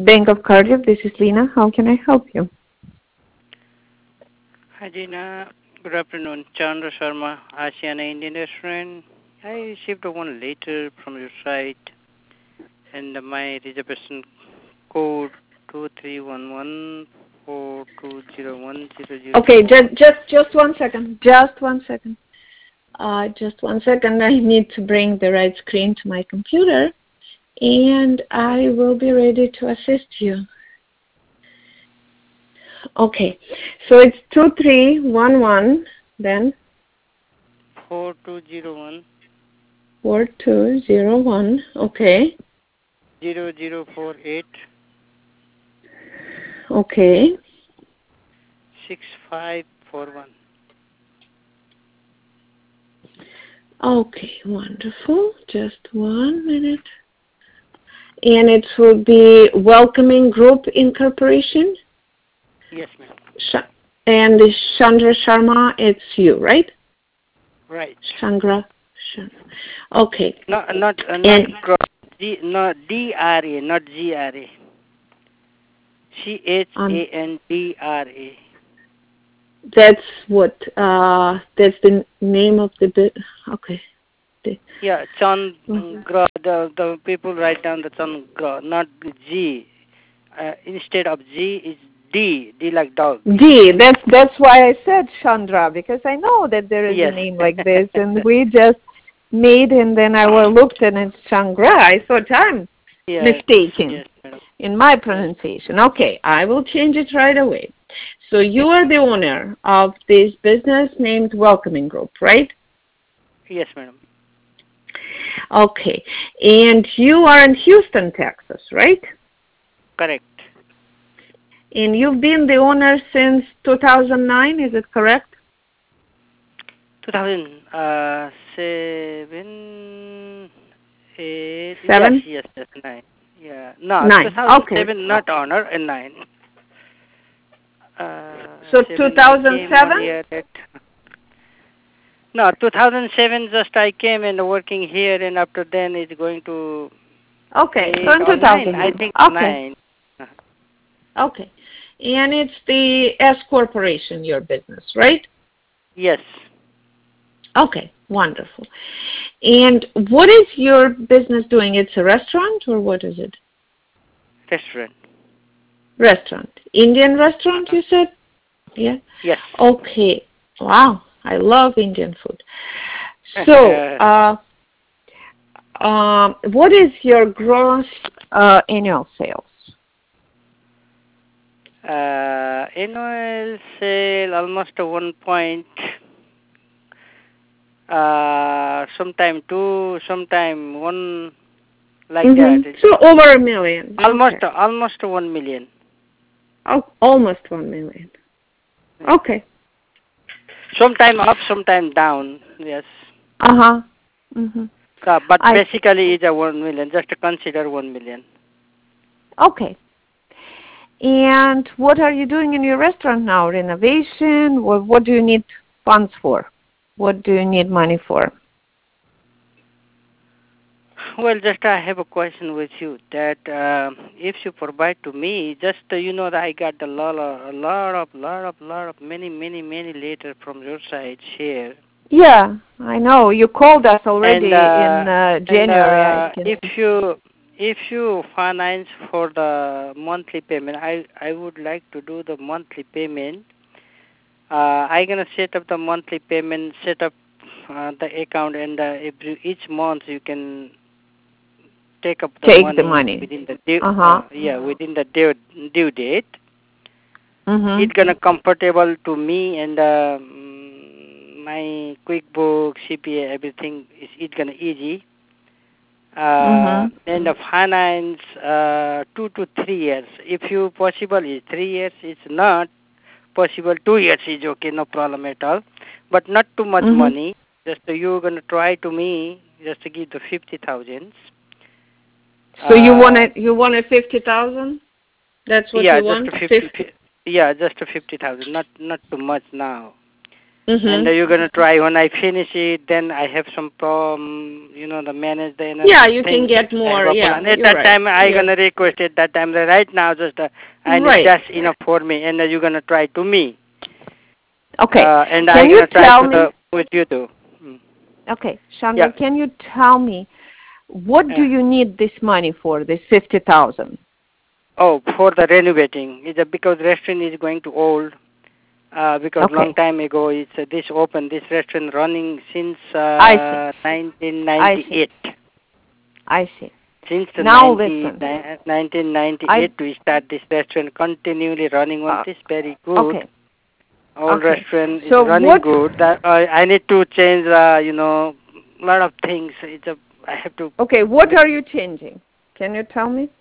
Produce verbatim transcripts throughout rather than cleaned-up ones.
Bank of Cardiff. This is Lena. How can I help you? Hi, Gina. Good afternoon. Chandra Sharma, Asiana Indian Restaurant. I received one letter from your site, and my reservation code two three one one four two zero one zero zero Okay, four. just just just one second. Just one second. Uh, just one second. I need to bring the right screen to my computer, and I will be ready to assist you. Okay, so it's two three one one, then four two zero one four two zero one. Okay. zero zero four eight Okay. six five four one. Okay, wonderful. Just one minute. And it will be Welcoming Group Incorporation. Yes, ma'am. Sh- and Chandra Sharma, it's you, right? Right. Chandra. Sharma. Okay. No, not uh, not And Gro- G, not D R A, not G R A. C H um, A N D R A. that's what. Uh, that's the name of the bit. Okay. The, Yeah, oh. Chandra. The the people write down the Chandra, not G. Uh, instead of G, it's D. D like dog. D. That's that's why I said Chandra, because I know that there is a Yes. name like this, and we just made, and then I will looked and it's Chandra. I thought I'm Yes. mistaken Yes, madam. in my Yes. pronunciation. Okay, I will change it right away. So you are the owner of this business named Welcoming Group, right? Yes, madam. Okay, and you are in Houston, Texas, right? Correct. And you've been the owner since two thousand nine, is it correct? two thousand seven, eight. Yes, Seven? yes, yes, nine. Yeah. No, Nine. Okay. two thousand seven, not honor, and nine. Uh, So seven, I came one two thousand seven? year at. No, two thousand seven just I came and working here, and after then it's going to Okay, so eight in or nine. I two thousand nine. think Okay, nine. Uh-huh. okay. And it's the S Corporation, your business, right? Yes, Okay, wonderful. And what is your business doing? It's a restaurant or what is it? restaurant. Restaurant. Indian restaurant, Uh-huh. you said? Yeah. Yes. Okay. Wow, I love Indian food. So, uh, um, what is your gross uh, annual sales? uh, annual sale almost one point. Uh, sometime two, sometime one, like that. Mm-hmm. It's So over a million. almost Okay. almost one million. Oh, almost one million. Yeah. Okay. Sometime up, sometime down. Yes. Uh-huh. Mm-hmm. Uh, but I basically, it's a one million. Just to consider one million. okay. And what are you doing in your restaurant now? Renovation? What, what do you need funds for? What do you need money for? Well, just I have a question with you. That uh, if you provide to me, just uh, you know that I got a lot of, a lot of, lot of, lot of, many, many, many letters from your side here. Yeah, I know. You called us And already in uh, uh, and January, I uh, can if see. you if you finance for the monthly payment, I I would like to do the monthly payment. Uh, I gonna set up the monthly payment, set up uh, the account, and uh, every each month you can take up the Take the money money. within the due Uh-huh. uh, yeah within the due due date. Mm-hmm. It's gonna comfortable to me, and uh, mm, my QuickBooks, C P A, everything is it gonna easy. Uh, Mm-hmm. and the finance uh, two to three years. If you possible is three years. It's not possible. Two years is okay, no problem at all. But not too much Mm-hmm. money. Just uh, you gonna try to me just to give the fifty thousands. So you Uh, wanted you wanted fifty thousand? That's what yeah, you just want? a fifty. Fifty. fi- Yeah, just a fifty thousand. Not not too much now. and uh, Mhm. you're gonna try. When I finish it, then I have some problem. You know, the manage the inner Yeah, you can things. get I have more. a Yeah, plan. At you're that right. time, I You're gonna request it. That time, right now, just uh, I need right. just enough for me, and uh, you're gonna try to me, Okay. uh, and I Can you gonna try tell to me? the with you too. Mm. Okay, Yeah. Chandra, can you tell me what do Uh, you need this money for? This fifty thousand. oh, for the renovating, is uh, because restaurant is going to old. Uh, because long Okay, time ago, it's uh, this open this restaurant running since I see. uh, I see. nineteen ninety-eight. I see. Since the Now ninety, listen. nineteen I ninety-eight, we start this restaurant continually running on uh, this very good. okay. Old Okay. restaurant is So running what? good. That uh, I need to change, uh, you know, lot of things. It's a I have to. Okay. What are you changing? Can you tell me?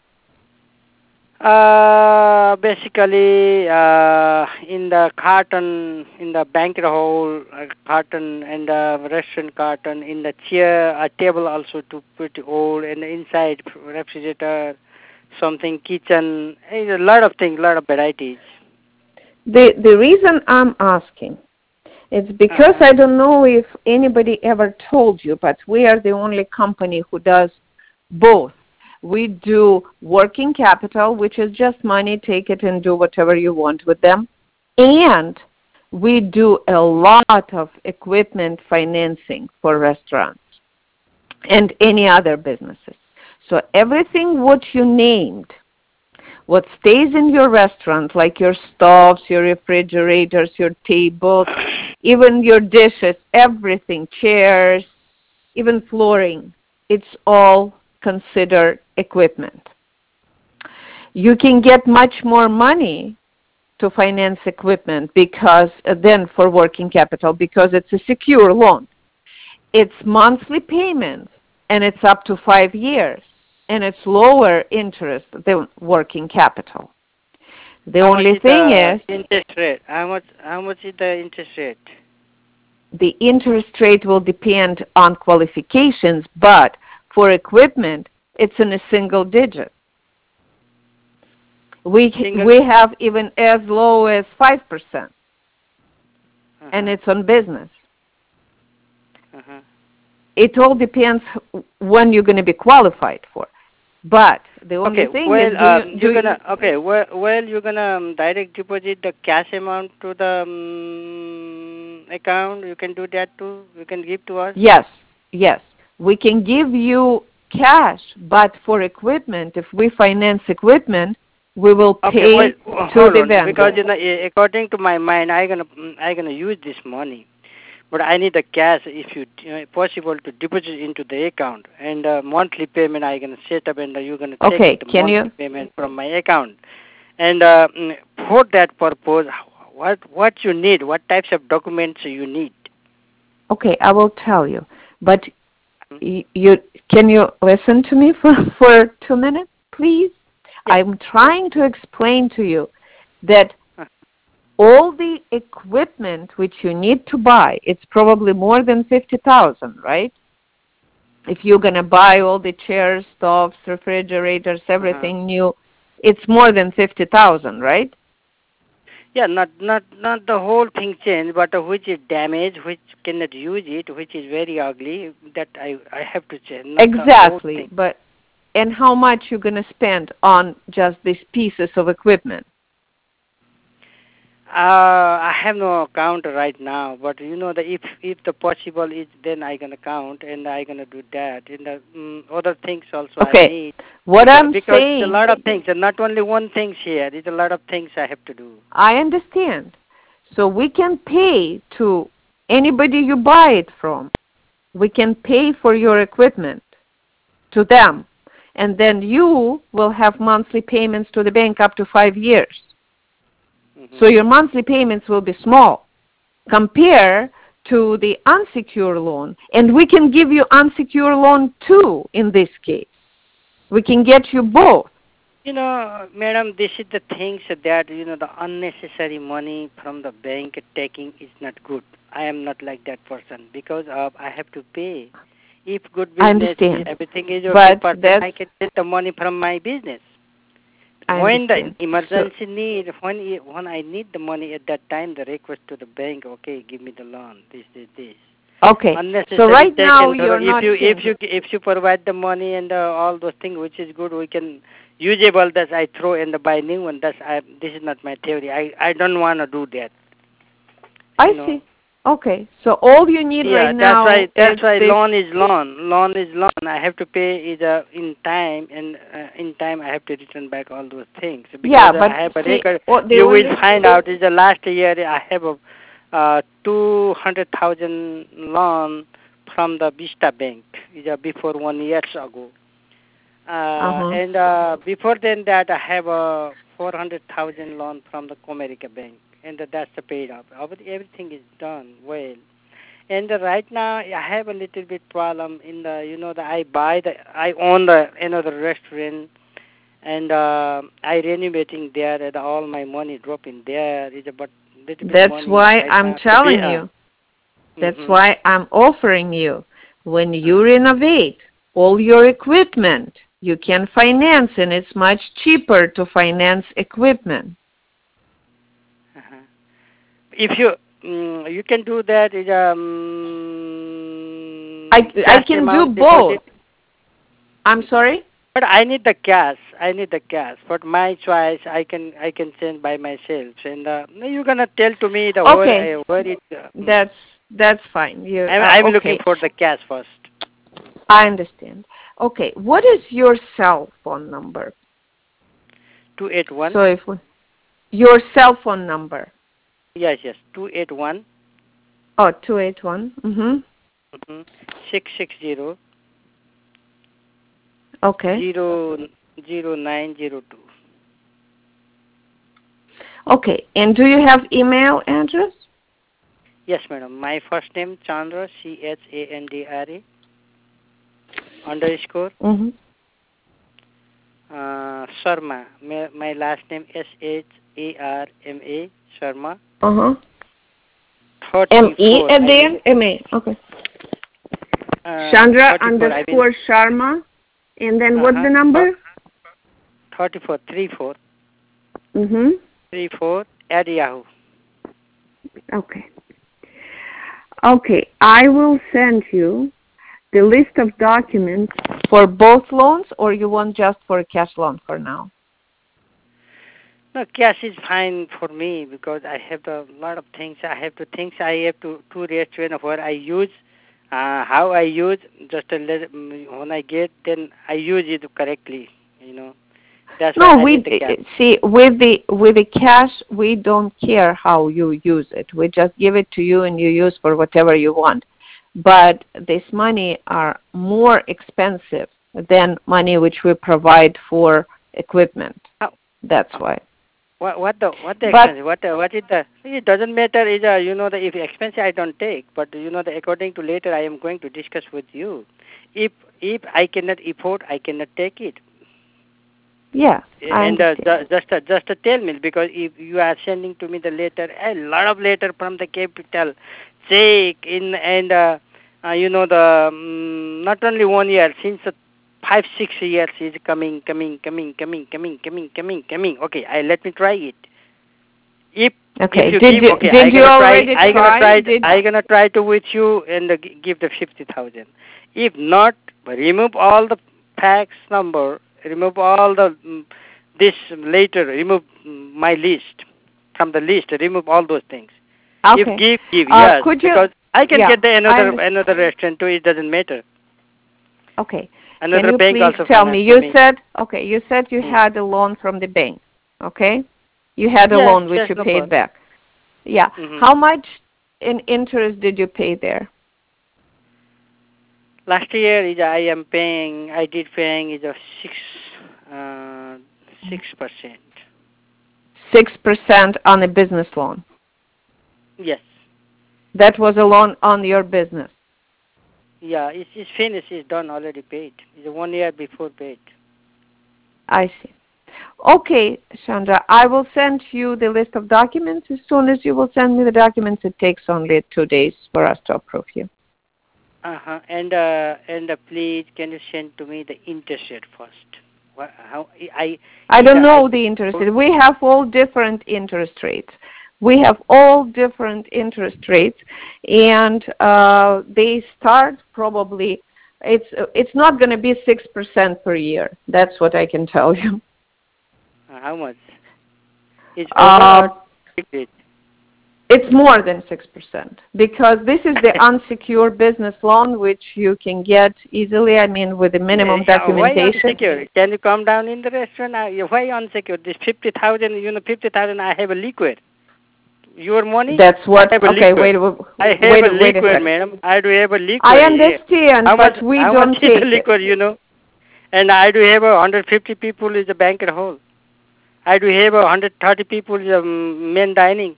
Uh, basically, uh, in the carton, in the banquet hall, uh, carton, and the restaurant carton, in the chair, a table also too pretty old, and inside refrigerator, something kitchen, eh, a lot of things, lot of varieties. The the reason I'm asking is because Uh-huh. I don't know if anybody ever told you, but we are the only company who does both. We do working capital, which is just money, take it and do whatever you want with them. And we do a lot of equipment financing for restaurants and any other businesses. So everything what you named, what stays in your restaurant, like your stoves, your refrigerators, your tables, even your dishes, everything, chairs, even flooring, it's all considered equipment. You can get much more money to finance equipment because uh, then for working capital because it's a secure loan. It's monthly payments and it's up to five years and it's lower interest than working capital. The How much only is thing the is interest rate? How much? How much is the interest rate? the interest rate will depend on qualifications, but for equipment, it's in a single digit. We Single. we have even as low as five percent, and Uh-huh. it's on business. Uh-huh. It all depends when you're going to be qualified for. But the only Okay. thing Well, is, do you um, do you're you, gonna okay. Well, well, you're gonna um, direct deposit the cash amount to the um, account. You can do that too. You can give to us. yes, yes, we can give you cash, but for equipment, if we finance equipment, we will Okay. Well, pay uh, to hold the on, because vendor. you know, a- according to my mind, I gonna mm, I gonna use this money, but I need the cash. If you uh, possible to deposit into the account, and uh, monthly payment I gonna set up, and uh, you're gonna take Okay, it the can monthly you? payment from my account. And uh, mm, for that purpose, what what you need, what types of documents you need. Okay, I will tell you. But Hmm? y- you can you listen to me for for two minutes, please? Yeah, I'm yeah. trying to explain to you that Uh, all the equipment which you need to buy, it's probably more than fifty thousand, right? If you're going to buy all the chairs, stoves, refrigerators, uh-huh. everything new, it's more than fifty thousand, right? Yeah, not not not the whole thing change, but uh, which is damaged, which cannot use it, which is very ugly. That I I have to change, not the old Exactly. thing. But and how much you're going to spend on just these pieces of equipment? Uh, I have no account right now, but you know the if if the possible is, then I gonna count and I gonna do that. And the mm, other things also I Okay. need, What because I'm because it's a saying, lot of things, and not only one things here. It's a lot of things I have to do. I understand. So we can pay to anybody you buy it from. We can pay for your equipment to them. And then you will have monthly payments to the bank up to five years. So Hmm. your monthly payments will be small. Compare to the unsecured loan. And we can give you unsecured loan too in this case. We can get you both. You know, madam, this is the things that you know the unnecessary money from the bank taking is not good. I am not like that person, because uh, I have to pay. If good I business, i- understand. everything is okay, But perfect, that's I can get the money from my business. I when the understand. emergency So, need, when it- when I need the money at that time, the request to the bank, okay, give me the loan, this, this, this. okay. So Unnecessary right check now and thorough. you're If not you if paying. you if you provide the money and uh, all those things, which is good, we can usable. That I throw in the buy new one. That's I. This is not my theory. I I don't want to do that. I You know. see. Okay. So all you need right Yeah, that's now why is that's why this. loan is loan. Loan is loan. I have to pay either in time, and uh, in time I have to return back all those things because Yeah, uh, but I have a see, record. what the You will only find out is the last year I have a uh, two hundred thousand loan from the Vista Bank. Is uh, before one years ago, uh, uh-huh. and uh, before then that I have a four hundred thousand loan from the Comerica Bank, and that's the paid off. Everything is done well. And uh, right now I have a little bit problem in the you know the I buy the I own the another restaurant, and uh, I renovating there and all my money drop in there is about little bit That's money why right I'm now to be telling uh, you. That's mhm why I'm offering you. When you uh-huh. renovate all your equipment, you can finance, and it's much cheaper to finance equipment. Uh-huh. If you mm, you can do that is um I, I cash can do amount deposit. both. I'm sorry? But I need the cash. I need the cash. But my choice, I can I can send by myself. And uh, no, you're gonna tell to me the Okay. where uh, where it. Uh, mm. That's that's fine. You I'm uh, I'm looking okay. for the cash first. I understand. Okay. What is your cell phone number? Two eight one. So if we, your cell phone number. Yes, yes. Two eight one. Oh, two eight one. Mhm. Mm-hmm. Six six zero Okay. zero zero nine zero two. Okay. And do you have email address? Yes, madam. My first name Chandra C H A N D R A underscore Mhm. uh, Sharma. My, my last name S H A R M A Sharma. Uh-huh. M Thirty E four. at I the believe. end? M A. Okay. Uh, Chandra thirty four. I believe. underscore Sharma. And then Uh what's huh. the number? Thirty four. Three four. Mhm. Three four at Yahoo. Okay. Okay. I will send you the list of documents for both loans, or you want just for a cash loan for now? No, cash is fine for me because I have a lot of things. I have to things I have to to restaurant where I use, uh, how I use. Just a little, when I get, then I use it correctly. You know, that's why No, I need we the cash. see with the with the cash, we don't care how you use it. We just give it to you and you use for whatever you want. But this money are more expensive than money which we provide for equipment. How, That's how, why. what what the what the But expense? What uh, what is the? It doesn't matter. Is uh, you know the if expense I don't take, but you know the according to later I am going to discuss with you. If if I cannot afford, I cannot take it. yeah, I And uh, understand. ju- just uh, just uh, tell me because if you are sending to me the letter, a lot of letter from the capital, check in and uh, uh, you know the um, not only one year since uh, five six years is coming coming coming coming coming coming coming coming. Okay, I let me try it. If if Okay. you Did give, you okay, I did you gonna try. already I gonna try? try. Did I gonna try to with you and uh, gi- give the fifty thousand. If not, remove all the fax number. Remove all the mm, this later. Remove mm, my list from the list. Remove all those things. If okay. give give Uh, yes could you? because I can Yeah, get the I another understand. another restaurant too. It doesn't matter. Okay. Can Another you bank please also tell finance me? to You me. said okay. You said you Mm. had a loan from the bank. Okay. You had a Yes, loan which yes, you no paid problem. back. Yeah. hmm How much in interest did you pay there? Last year is I am paying. I did paying is a six uh six percent. Six percent on a business loan. Yes. That was a loan on your business. Yeah. It's it's finished. It's done. Already paid. It's one year before paid. I see. Okay, Chandra, I will send you the list of documents. As soon as you will send me the documents, it takes only two days for us to approve you. Uh huh. And uh and uh, please can you send to me the interest rate first? How I? I don't know I, the interest rate. We have all different interest rates. We have all different interest rates, and uh, they start probably. It's it's not going to be six percent per year. That's what I can tell you. How much? It's over Uh, or fixed? it's more than six percent because this is the unsecured business loan, which you can get easily. I mean, with the minimum Yeah, why documentation. unsecured? Can you come down in the restaurant? Uh, Why unsecured? This fifty thousand, you know, fifty thousand. I have a liquid. Your money? That's I what. have a Okay, liquid. wait, I have wait, a wait a liquid, second. madam. I do have a I liquid. Eh, understand, How much? but we How much don't is the take it. liquid? You know, and I do have a hundred fifty people is the banquet hall. I do have a hundred thirty people is um, main dining.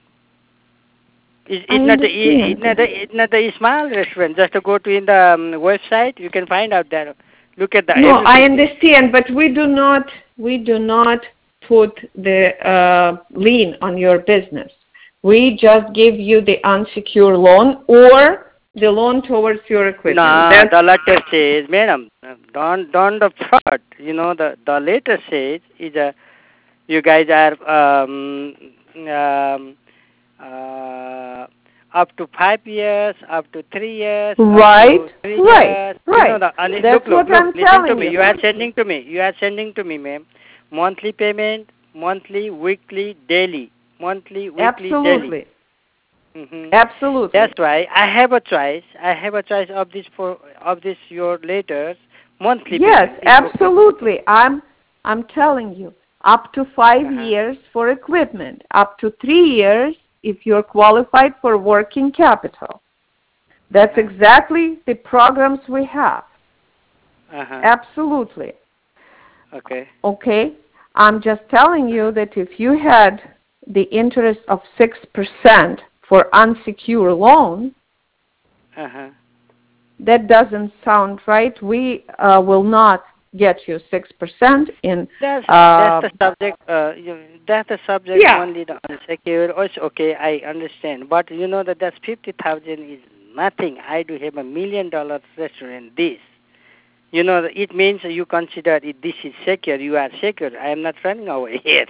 It's, I it's not a, it's understand. not a, it's not a small restaurant. Just to go to in the um, website, you can find out there. Look at the No, I everything there. understand, but we do not we do not put the uh, lien on your business. We just give you the unsecured loan or the loan towards your equipment. No, That's the letter says, madam, don't don't the fraud. You know the the letter says is a you guys are um, um, uh, up to five years, up to three years, up right, to three right, years. You know right. the and look That's look what look. I'm Listen to telling me. you. You are sending to me. You are sending to me, ma'am. Monthly payment, monthly, weekly, daily, monthly, weekly, daily. Absolutely, hmm That's absolutely. why I have a choice. I have a choice of this for of this your letters monthly Yes, payment. It's okay. absolutely. I'm I'm telling you, up to five Uh-huh. years for equipment, up to three years if you're qualified for working capital. That's Uh-huh. exactly the programs we have. Uh-huh. Absolutely. Okay. Okay? I'm just telling you that if you had the interest of six percent for unsecured loan, Uh-huh. that doesn't sound right. We uh, will not get you six percent in. That's that's Uh, the subject. Uh, you, that's the subject yeah. only the unsecured. Oh, it's okay. I understand, but you know that that's fifty thousand is nothing. I do have a million dollar restaurant. This, you know, it means you consider it. This is secure. You are secure. I am not running away here.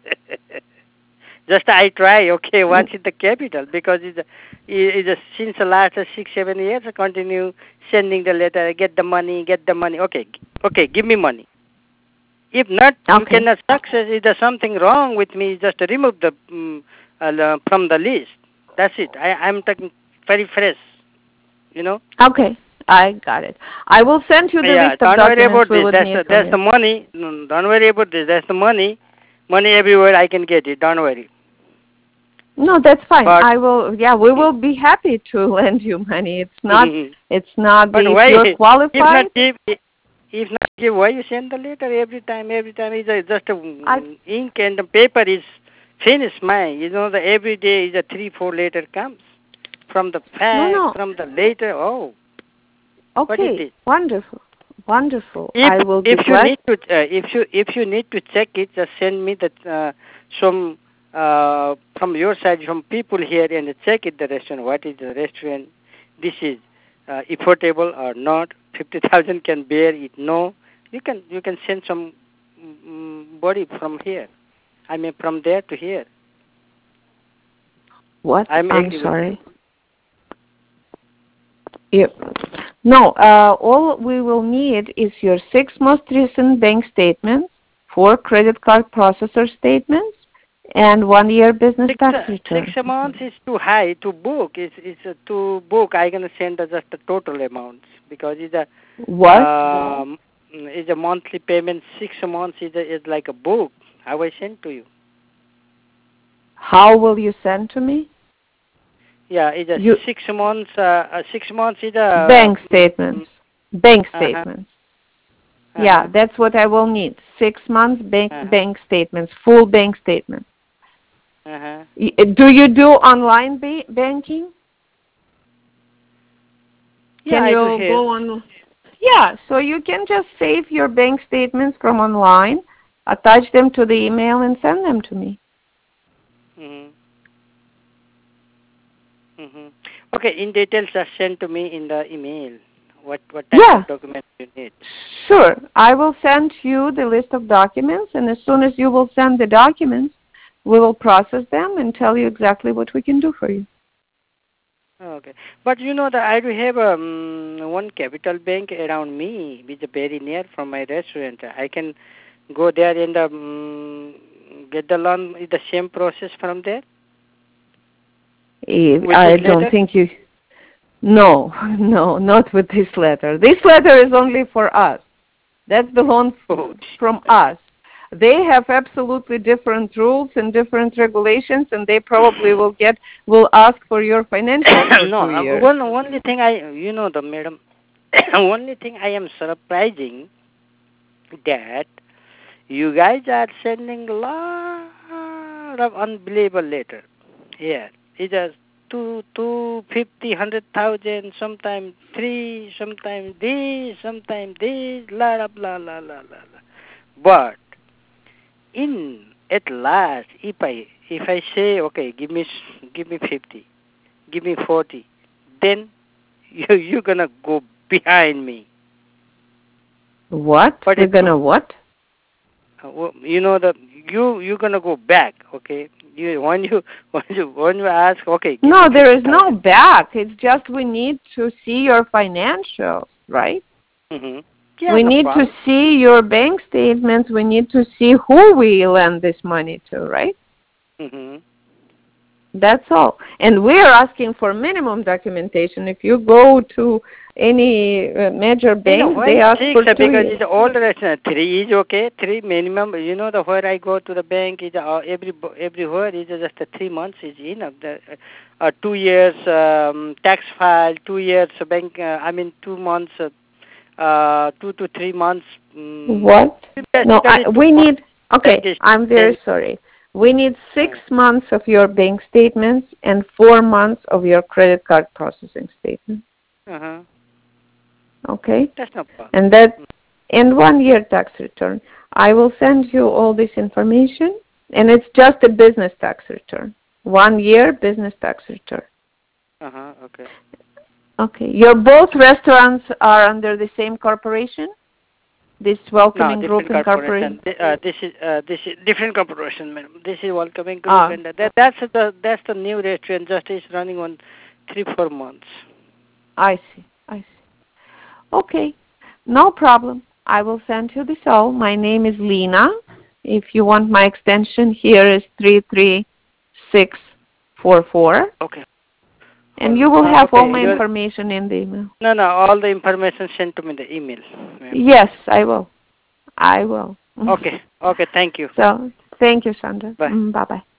Just I try. Okay, what is the capital? Because it's a, it's a, since the last six seven years, I continue sending the letter. Get the money. Get the money. Okay, okay. Give me money. If not, you Okay. cannot success. Is there something wrong with me? Just remove the um, uh, from the list. That's it. I I'm talking very fresh. You know. Okay. I got it. I will send you the Yeah. list of Don't worry documents about we this. would That's need the, from that's you. the money. No, don't worry about this. That's the money. Money everywhere. I can get it. Don't worry. No, that's fine. But I will. Yeah, we will be happy to lend you money. It's not. It's not but the. If why? you're If not qualified, give. If not give, why you send the letter every time? Every time is a, just a I. mm, ink and the paper is finished. Mine, you know, the every day is a three four letter comes from the No, fax, no. from the letter. Oh, what is Okay. this? Wonderful. Wonderful. If I will be if you glad. need to uh, if you if you need to check it, just send me that uh, some uh, from your side, some people here and check it the restaurant. What is the restaurant? This is uh, affordable or not? Fifty thousand can bear it. No, you can you can send some mm, body from here. I mean from there to here. What? I'm I'm agree with you. sorry. Yep. No. Uh, all we will need is your six most recent bank statements, four credit card processor statements, and one year business Six tax uh, six return. amounts is too high to book. It's it's uh, to book. I gonna send uh, just the total amounts because it's a What? um it's a monthly payment. Six months is a, is like a book. I will send to you. How will you send to me? Yeah, it's a You six months. Uh, uh, six months is a bank statements. Bank uh huh statements. uh Yeah, huh that's what I will need. Six months bank uh huh bank statements, full bank statements. uh huh. Y- Do you do online ba- banking? Yeah, Can I do you have. go on? Yeah, so you can just save your bank statements from online, attach them to the email, and send them to me. Mhm mhm. Okay, in details just send to me in the email. What what type Yeah. of documents you need? Sure. I will send you the list of documents, and as soon as you will send the documents, we will process them and tell you exactly what we can do for you. Okay. But you know that I do have um, one capital bank around me, which is very near from my restaurant. I can go there and um, get the loan. Is the same process from there? If- With this I letter? don't think you. No, no, not with this letter. This letter is only for us. That's the loan Oh, from us. They have absolutely different rules and different regulations, and they probably will get will ask for your financials for no. two uh, years. One only thing I, you know, the madam. only thing I am surprising that you guys are sending a lot of unbelievable letter. Yeah, it is two, two, fifty, hundred thousand, sometimes three, sometimes this, sometimes this, la blah, la la la la. But in at last, if I if I say okay, give me give me fifty, give me forty, then you you're gonna go behind me. What? But We're it gonna what? Uh, well, you know that you you're gonna go back, okay? You when you when you when you ask, okay, give me No, there fifty is no thousand. back. It's just we need to see your financials, right? Mm-hmm. Yeah, We no need to problem. see your bank statements. We need to see who we lend this money to, right? Mm-hmm. That's all. And we're asking for minimum documentation. If you go to any uh, major You know bank, why they ask six? for Uh, two Because years. it's all the rest. uh, Three is okay. Three minimum. You know the where I go to the bank is uh, every everywhere is just uh, three months is enough. The uh, uh, two years um, tax file, two years uh, bank. Uh, I mean two months. Uh, uh, two to three months. Um, What? No, I, basically two we months need, okay, bank I'm very statement. sorry. We need six Uh, months of your bank statements and four months of your credit card processing statement. uh-huh. Okay? That's no problem. And that, and one year tax return. I will send you all this information, and it's just a business tax return. One year business tax return. Uh-huh, okay. Okay. Your both restaurants are under the same corporation? This No, Welcoming Group different corporation. Incorporated? Th- Uh, this is uh, this is different corporation, madam. This is Welcoming Group, Ah, and that that's the that's the new restaurant. Just is running on three four months. I see. I see. Okay. No problem. I will send you this all. My name is Lena. If you want my extension, here is three three six four four. Okay. And Hold you on. will Uh, have all okay. my You're information in the email. no no. All the information sent to me the email, ma'am. Yes, I will. I will. Okay. Okay. Thank you. So, thank you, Sandra. Bye. Mm, bye-bye.